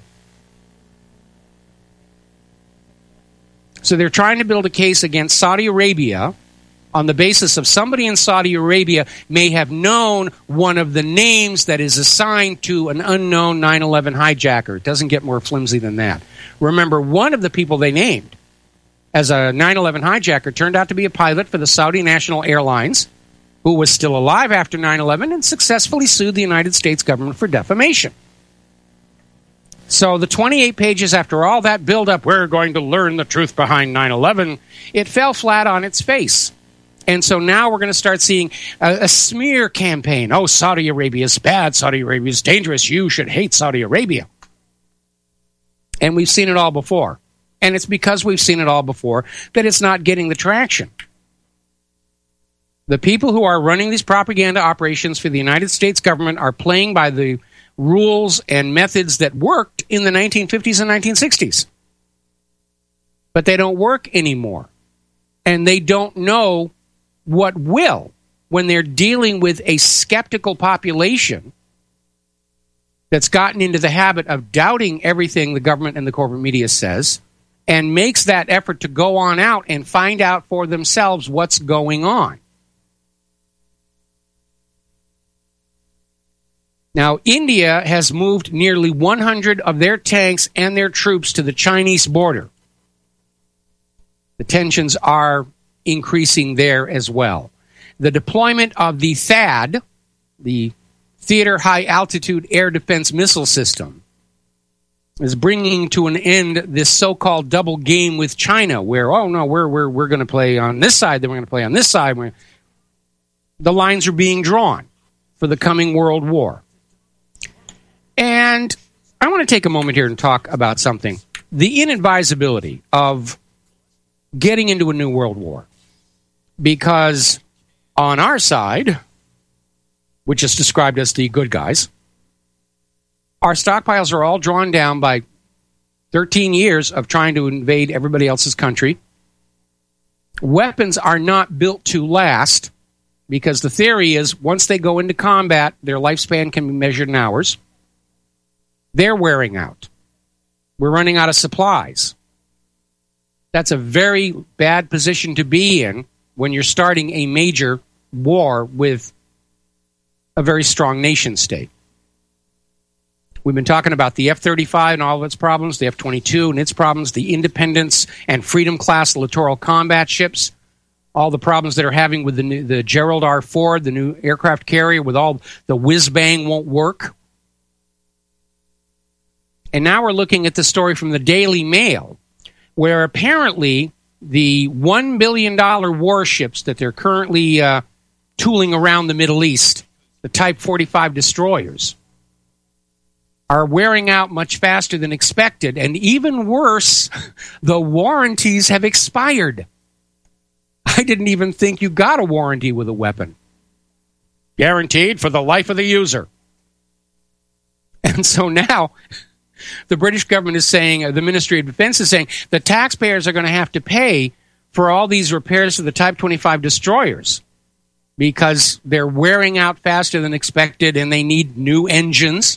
So they're trying to build a case against Saudi Arabia on the basis of somebody in Saudi Arabia may have known one of the names that is assigned to an unknown nine eleven hijacker. It doesn't get more flimsy than that. Remember, one of the people they named as a nine eleven hijacker turned out to be a pilot for the Saudi National Airlines who was still alive after nine eleven and successfully sued the United States government for defamation. So the twenty-eight pages after all that build-up, we're going to learn the truth behind nine eleven, it fell flat on its face. And so now we're going to start seeing a, a smear campaign. Oh, Saudi Arabia is bad. Saudi Arabia is dangerous. You should hate Saudi Arabia. And we've seen it all before. And it's because we've seen it all before that it's not getting the traction. The people who are running these propaganda operations for the United States government are playing by the rules and methods that worked in the nineteen fifties and nineteen sixties. But they don't work anymore. And they don't know what will when they're dealing with a skeptical population that's gotten into the habit of doubting everything the government and the corporate media says and makes that effort to go on out and find out for themselves what's going on. Now, India has moved nearly one hundred of their tanks and their troops to the Chinese border. The tensions are increasing there as well. The deployment of the THAAD, the Theater High Altitude Air Defense Missile System, is bringing to an end this so-called double game with China, where, oh, no, we're, we're, we're going to play on this side, then we're going to play on this side. The lines are being drawn for the coming World War. And I want to take a moment here and talk about something. The inadvisability of getting into a new world war. Because on our side, which is described as the good guys, our stockpiles are all drawn down by thirteen years of trying to invade everybody else's country. Weapons are not built to last, because the theory is once they go into combat, their lifespan can be measured in hours. They're wearing out. We're running out of supplies. That's a very bad position to be in when you're starting a major war with a very strong nation state. We've been talking about the F thirty-five and all of its problems, the F twenty-two and its problems, the Independence and Freedom class littoral combat ships, all the problems that are having with the new, the Gerald R. Ford, the new aircraft carrier, with all the whiz-bang won't work. And now we're looking at the story from the Daily Mail, where apparently the one billion dollars warships that they're currently uh, tooling around the Middle East, the Type forty-five destroyers, are wearing out much faster than expected. And even worse, the warranties have expired. I didn't even think you got a warranty with a weapon. Guaranteed for the life of the user. And so now the British government is saying, uh, the Ministry of Defense is saying, the taxpayers are going to have to pay for all these repairs to the Type twenty-five destroyers because they're wearing out faster than expected and they need new engines.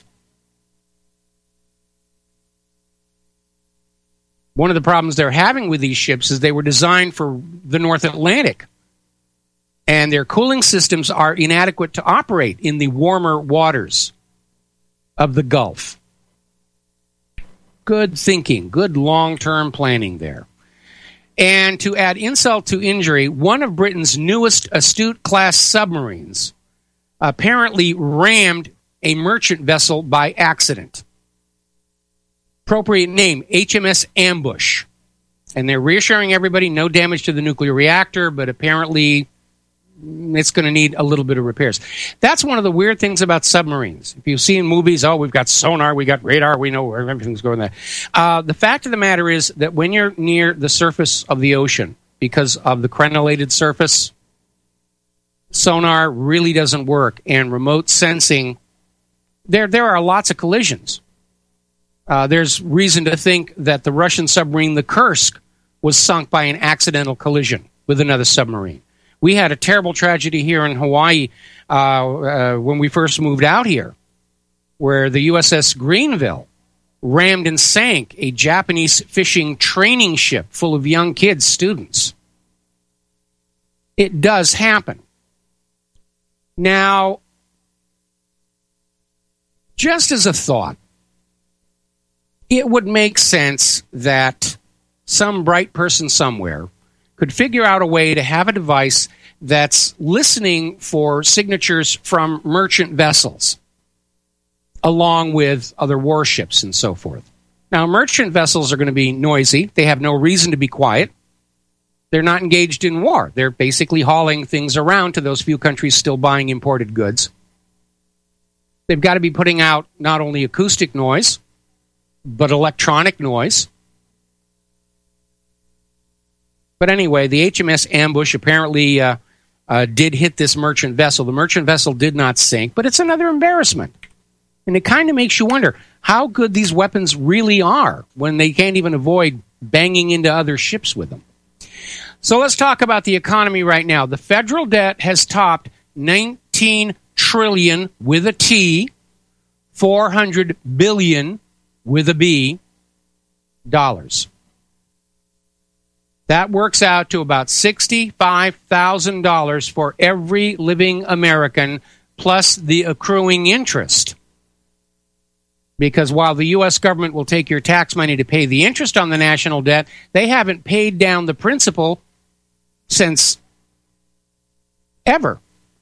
One of the problems they're having with these ships is they were designed for the North Atlantic, and their cooling systems are inadequate to operate in the warmer waters of the Gulf. Good thinking, good long-term planning there. And to add insult to injury, one of Britain's newest Astute-class submarines apparently rammed a merchant vessel by accident. Appropriate name, H M S Ambush. And they're reassuring everybody no damage to the nuclear reactor, but apparently it's going to need a little bit of repairs. That's one of the weird things about submarines. If you see in movies, oh, we've got sonar, we got radar, we know where everything's going there. Uh, the fact of the matter is that when you're near the surface of the ocean, because of the crenellated surface, sonar really doesn't work. And remote sensing, there, there are lots of collisions. Uh, there's reason to think that the Russian submarine, the Kursk, was sunk by an accidental collision with another submarine. We had a terrible tragedy here in Hawaii uh, uh, when we first moved out here, where the U S S Greenville rammed and sank a Japanese fishing training ship full of young kids, students. It does happen. Now, just as a thought, it would make sense that some bright person somewhere could figure out a way to have a device that's listening for signatures from merchant vessels, along with other warships and so forth. Now, merchant vessels are going to be noisy. They have no reason to be quiet. They're not engaged in war. They're basically hauling things around to those few countries still buying imported goods. They've got to be putting out not only acoustic noise, but electronic noise. But anyway, the H M S Ambush apparently uh, uh, did hit this merchant vessel. The merchant vessel did not sink, but it's another embarrassment. And it kind of makes you wonder how good these weapons really are when they can't even avoid banging into other ships with them. So let's talk about the economy right now. The federal debt has topped nineteen trillion dollars with a T four hundred billion with a B dollars. That works out to about sixty-five thousand dollars for every living American, plus the accruing interest. Because while the U S government will take your tax money to pay the interest on the national debt, they haven't paid down the principal since ever.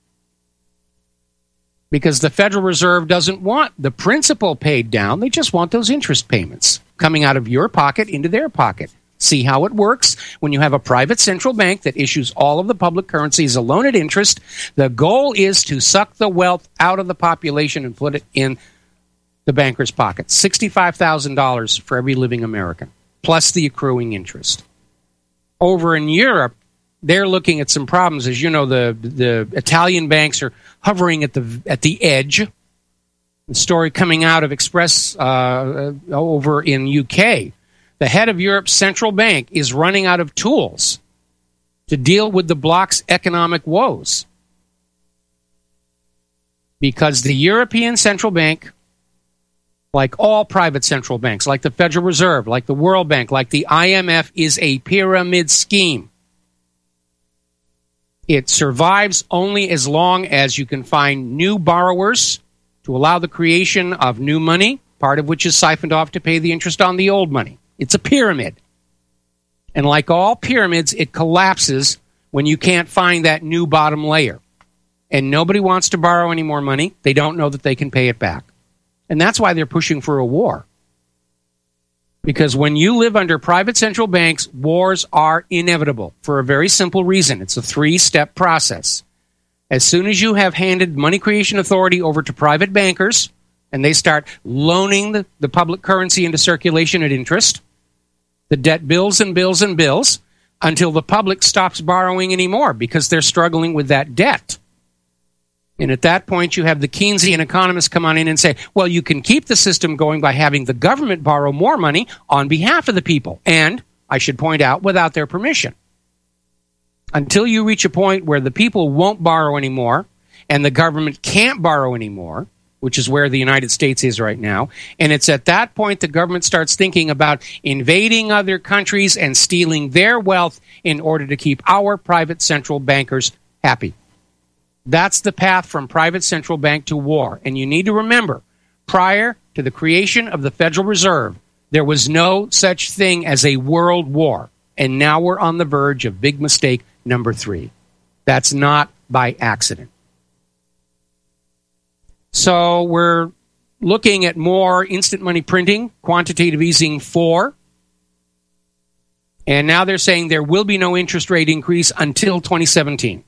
Because the Federal Reserve doesn't want the principal paid down. They just want those interest payments coming out of your pocket into their pocket. See how it works when you have a private central bank that issues all of the public currency as a loan at interest. The goal is to suck the wealth out of the population and put it in the banker's pocket. sixty-five thousand dollars for every living American, plus the accruing interest. Over in Europe, they're looking at some problems. As you know, the the Italian banks are hovering at the at the edge. The story coming out of Express uh, over in U K, the head of Europe's central bank is running out of tools to deal with the bloc's economic woes. Because the European Central Bank, like all private central banks, like the Federal Reserve, like the World Bank, like the I M F, is a pyramid scheme. It survives only as long as you can find new borrowers to allow the creation of new money, part of which is siphoned off to pay the interest on the old money. It's a pyramid. And like all pyramids, it collapses when you can't find that new bottom layer. And nobody wants to borrow any more money. They don't know that they can pay it back. And that's why they're pushing for a war. Because when you live under private central banks, wars are inevitable for a very simple reason. It's a three-step process. As soon as you have handed money creation authority over to private bankers, and they start loaning the, the public currency into circulation at interest, the debt bills and bills and bills, until the public stops borrowing anymore because they're struggling with that debt. And at that point, you have the Keynesian economists come on in and say, well, you can keep the system going by having the government borrow more money on behalf of the people. And, I should point out, without their permission. Until you reach a point where the people won't borrow anymore and the government can't borrow anymore, which is where the United States is right now, and it's at that point the government starts thinking about invading other countries and stealing their wealth in order to keep our private central bankers happy. That's the path from private central bank to war. And you need to remember, prior to the creation of the Federal Reserve, there was no such thing as a world war. And now we're on the verge of big mistake number three. That's not by accident. So we're looking at more instant money printing, quantitative easing four. And now they're saying there will be no interest rate increase until twenty seventeen.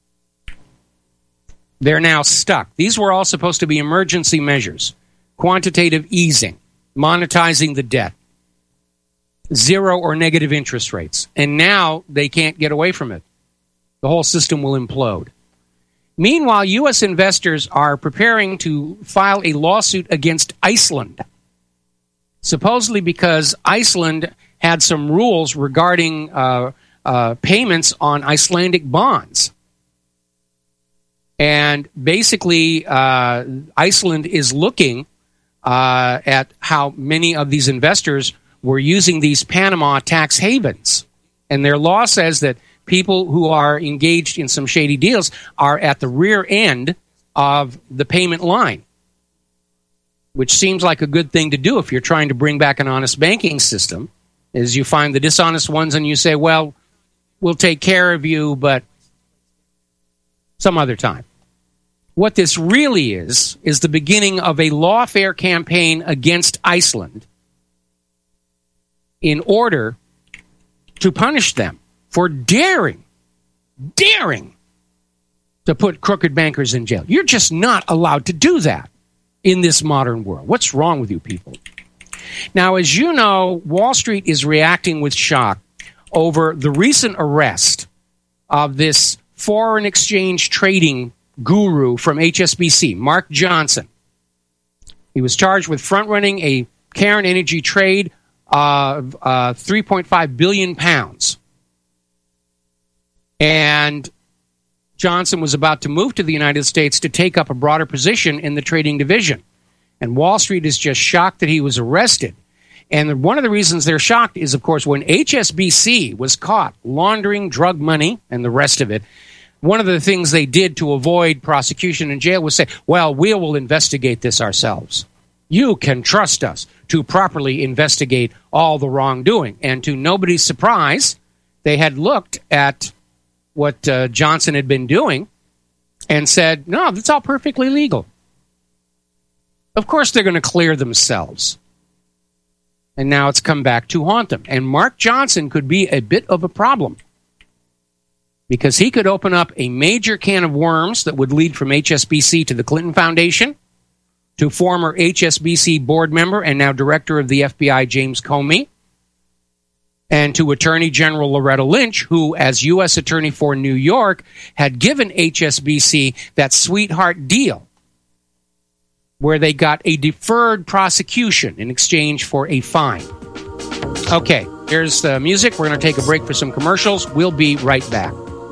They're now stuck. These were all supposed to be emergency measures. Quantitative easing, monetizing the debt, zero or negative interest rates. And now they can't get away from it. The whole system will implode. Meanwhile, U S investors are preparing to file a lawsuit against Iceland, supposedly because Iceland had some rules regarding uh, uh, payments on Icelandic bonds. And basically, uh, Iceland is looking uh, at how many of these investors were using these Panama tax havens. And their law says that people who are engaged in some shady deals are at the rear end of the payment line, which seems like a good thing to do if you're trying to bring back an honest banking system, is you find the dishonest ones and you say, well, we'll take care of you, but some other time. What this really is, is the beginning of a lawfare campaign against Iceland in order to punish them for daring, daring to put crooked bankers in jail. You're just not allowed to do that in this modern world. What's wrong with you people? Now, as you know, Wall Street is reacting with shock over the recent arrest of this foreign exchange trading guru from H S B C, Mark Johnson. He was charged with front-running a Cairn Energy trade of uh, three point five billion pounds. And Johnson was about to move to the United States to take up a broader position in the trading division. And Wall Street is just shocked that he was arrested. And one of the reasons they're shocked is, of course, when H S B C was caught laundering drug money and the rest of it, one of the things they did to avoid prosecution in jail was say, well, we will investigate this ourselves. You can trust us to properly investigate all the wrongdoing. And to nobody's surprise, they had looked at what uh, Johnson had been doing and said, no, that's all perfectly legal. Of course, they're going to clear themselves. And now it's come back to haunt them. And Mark Johnson could be a bit of a problem because he could open up a major can of worms that would lead from H S B C to the Clinton Foundation, to former H S B C board member and now director of the F B I, James Comey, and to Attorney General Loretta Lynch, who, as U S Attorney for New York, had given H S B C that sweetheart deal where they got a deferred prosecution in exchange for a fine. Okay, here's the music. We're going to take a break for some commercials. We'll be right back.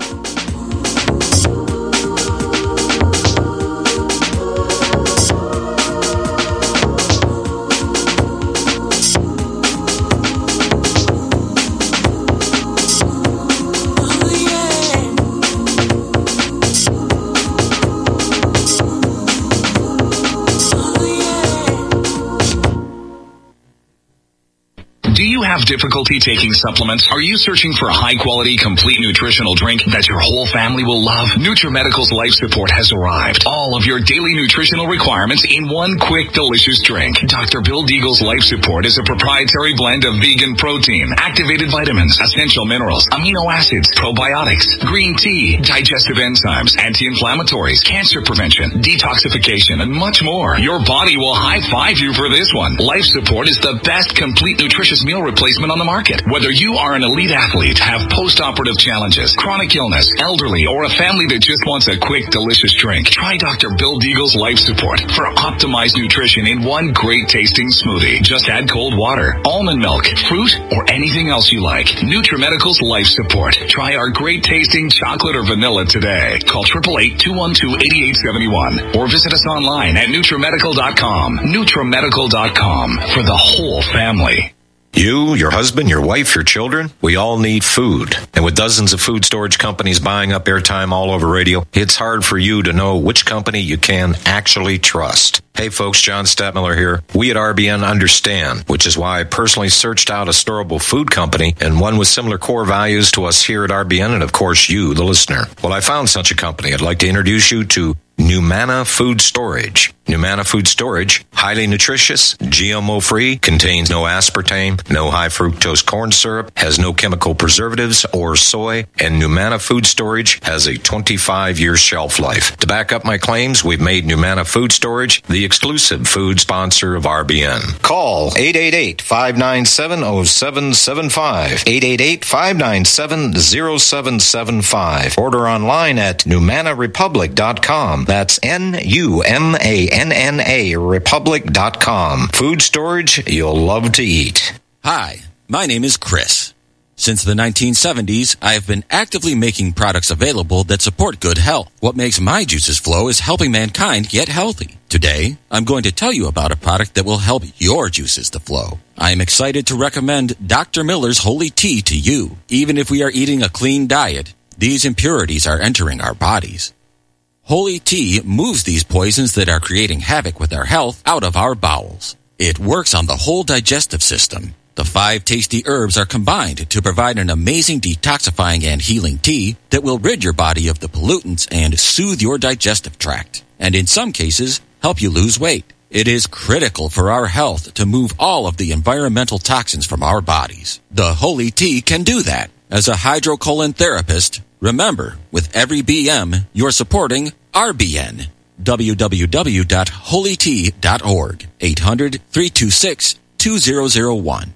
Do you have difficulty taking supplements? Are you searching for a high-quality, complete nutritional drink that your whole family will love? NutriMedical's Life Support has arrived. All of your daily nutritional requirements in one quick, delicious drink. Doctor Bill Deagle's Life Support is a proprietary blend of vegan protein, activated vitamins, essential minerals, amino acids, probiotics, green tea, digestive enzymes, anti-inflammatories, cancer prevention, detoxification, and much more. Your body will high-five you for this one. Life Support is the best complete nutritious meal replacement on the market. Whether you are an elite athlete, have post-operative challenges, chronic illness, elderly, or a family that just wants a quick, delicious drink, try Doctor Bill Deagle's Life Support for optimized nutrition in one great tasting smoothie. Just add cold water, almond milk, fruit, or anything else you like. NutriMedical's Life Support. Try our great tasting chocolate or vanilla today. Call eight eight eight, two one two, eight eight seven one or visit us online at NutriMedical dot com. NutriMedical dot com for the whole family. You, your husband, your wife, your children, we all need food. And with dozens of food storage companies buying up airtime all over radio, it's hard for you to know which company you can actually trust. Hey folks, John Stadtmiller here. We at R B N understand, which is why I personally searched out a storable food company and one with similar core values to us here at R B N and of course you, the listener. Well, I found such a company. I'd like to introduce you to Numana Food Storage. Numana Food Storage, highly nutritious, G M O-free, contains no aspartame, no high fructose corn syrup, has no chemical preservatives or soy, and Numana Food Storage has a twenty-five year shelf life. To back up my claims, we've made Numana Food Storage the exclusive food sponsor of R B N. Call eight eight eight, five nine seven, zero seven seven five, eight eight eight, five nine seven, zero seven seven five. Order online at Numana Republic dot com. That's N U M A N N A Republic dot com. Food storage you'll love to eat. Hi, my name is Chris. Since the nineteen seventies, I have been actively making products available that support good health. What makes my juices flow is helping mankind get healthy. Today, I'm going to tell you about a product that will help your juices to flow. I am excited to recommend Doctor Miller's Holy Tea to you. Even if we are eating a clean diet, these impurities are entering our bodies. Holy Tea moves these poisons that are creating havoc with our health out of our bowels. It works on the whole digestive system. The five tasty herbs are combined to provide an amazing detoxifying and healing tea that will rid your body of the pollutants and soothe your digestive tract, and in some cases, help you lose weight. It is critical for our health to move all of the environmental toxins from our bodies. The Holy Tea can do that. As a hydrocolon therapist, remember, with every B M, you're supporting R B N. w w w dot holy tea dot org. eight hundred, three two six, two zero zero one.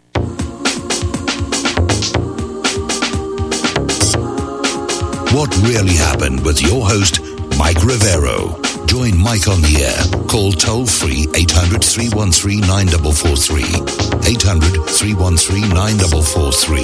What really happened with your host, Mike Rivero. Join Mike on the air. Call toll-free eight hundred, three one three, nine four four three. eight hundred, three one three, nine four four three.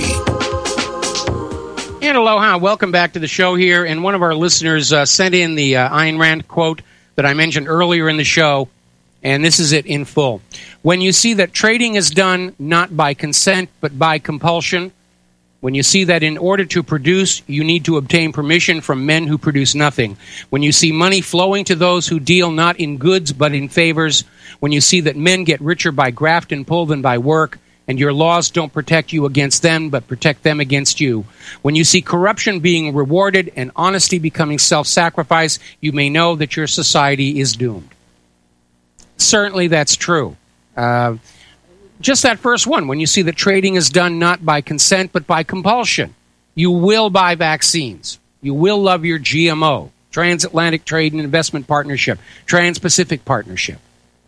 And aloha, welcome back to the show here. And one of our listeners uh, sent in the uh, Ayn Rand quote that I mentioned earlier in the show. and this is it in full. When you see that trading is done not by consent but by compulsion, when you see that in order to produce, you need to obtain permission from men who produce nothing, when you see money flowing to those who deal not in goods but in favors, when you see that men get richer by graft and pull than by work, and your laws don't protect you against them but protect them against you, when you see corruption being rewarded and honesty becoming self-sacrifice, you may know that your society is doomed. Certainly that's true. Uh, just that first one, when you see that trading is done not by consent but by compulsion, you will buy vaccines. You will love your G M O, Transatlantic Trade and Investment Partnership, Trans-Pacific Partnership.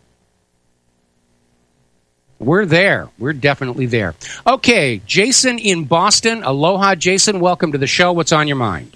We're there. We're definitely there. Okay, Jason in Boston. Aloha, Jason. Welcome to the show. What's on your mind?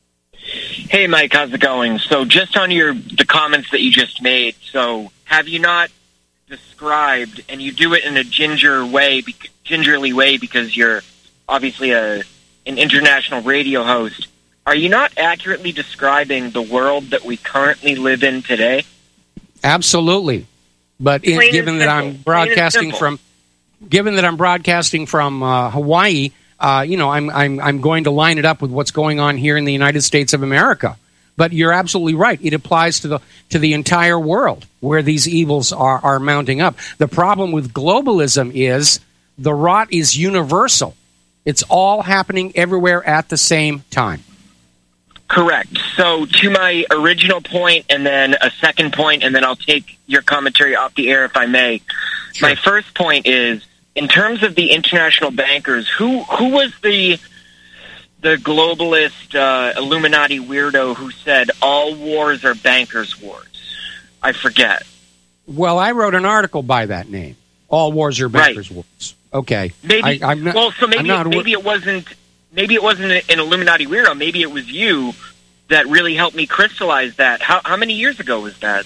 Hey, Mike. How's it going? So just on your the comments that you just made, so have you not described, and you do it in a ginger way, gingerly way because you're obviously a an international radio host, are you not accurately describing the world that we currently live in today? Absolutely. But in, given that I'm broadcasting from, given that I'm broadcasting from uh, Hawaii, uh, you know, I'm I'm I'm going to line it up with what's going on here in the United States of America. But you're absolutely right; it applies to the to the entire world where these evils are are mounting up. The problem with globalism is the rot is universal; it's all happening everywhere at the same time. Correct. So to my original point and then a second point, and then I'll take your commentary off the air if I may. Sure. My first point is, in terms of the international bankers, who who was the the globalist uh, Illuminati weirdo who said all wars are bankers' wars? I forget. Well, I wrote an article by that name. All wars are bankers' right. wars. Okay. Maybe. I, I'm not, well, so maybe not, maybe it wasn't. Maybe it wasn't an Illuminati weirdo. Maybe it was you that really helped me crystallize that. How, how many years ago was that?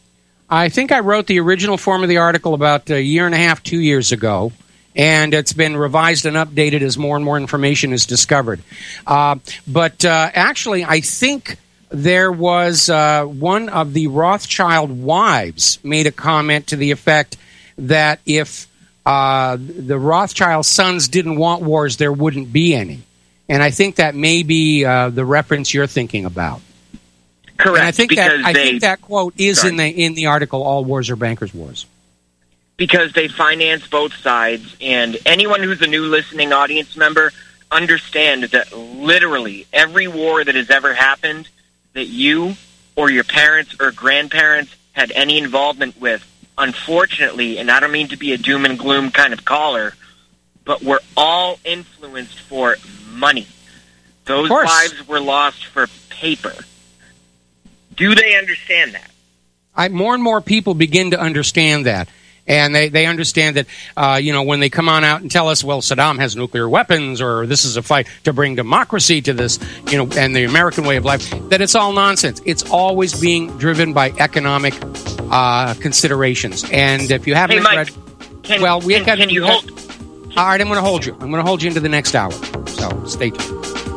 I think I wrote the original form of the article about a year and a half, two years ago, and it's been revised and updated as more and more information is discovered. Uh, but uh, actually, I think there was uh, one of the Rothschild wives made a comment to the effect that if uh, the Rothschild sons didn't want wars, there wouldn't be any. And I think that may be uh, the reference you're thinking about. Correct. And I think because that I they, think that quote is sorry. in the in the article. All wars are bankers' wars. Because they finance both sides, and anyone who's a new listening audience member understand that literally every war that has ever happened that you or your parents or grandparents had any involvement with, unfortunately, and I don't mean to be a doom and gloom kind of caller, but we're all influenced for money. Those lives were lost for paper. Do they understand that? I, more and more people begin to understand that. And they, they understand that, uh, you know, when they come on out and tell us, well, Saddam has nuclear weapons, or this is a fight to bring democracy to this, you know, and the American way of life, that it's all nonsense. It's always being driven by economic uh, considerations. And if you haven't hey, Mike, read... Can, well, we can, got, can you hold... All right, I'm going to hold you. I'm going to hold you into the next hour. So stay tuned.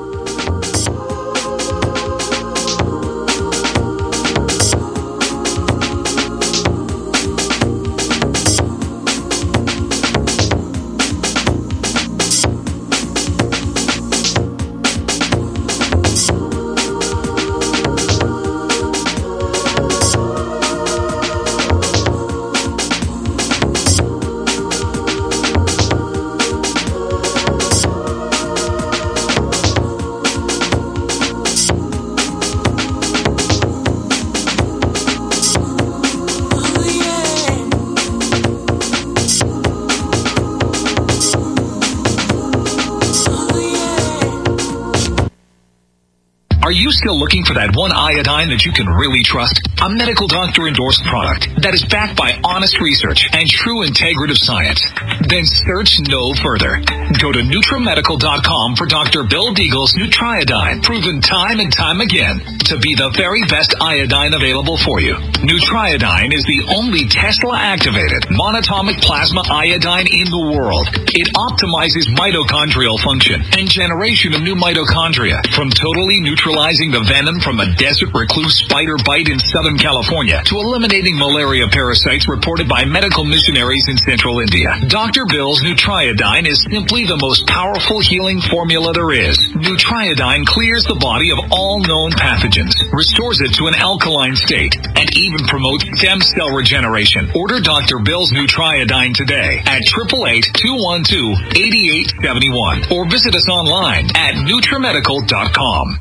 Are you still looking for that one iodine that you can really trust? A medical doctor endorsed product that is backed by honest research and true integrative science? Then search no further. Go to Nutramedical dot com for Doctor Bill Deagle's Nutriodine, proven time and time again to be the very best iodine available for you. Nutriodine is the only Tesla-activated monatomic plasma iodine in the world. It optimizes mitochondrial function and generation of new mitochondria, from totally neutralizing the venom from a desert recluse spider bite in southern Southern California to eliminating malaria parasites reported by medical missionaries in central India. Doctor Bill's Nutriodine is simply the most powerful healing formula there is. Nutriodine clears the body of all known pathogens, restores it to an alkaline state, and even promotes stem cell regeneration. Order Doctor Bill's Nutriodine today at eight eight eight, two one two, eight eight seven one or visit us online at Nutrimedical dot com.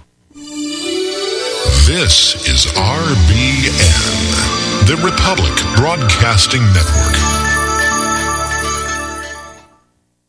This is R B N, the Republic Broadcasting Network.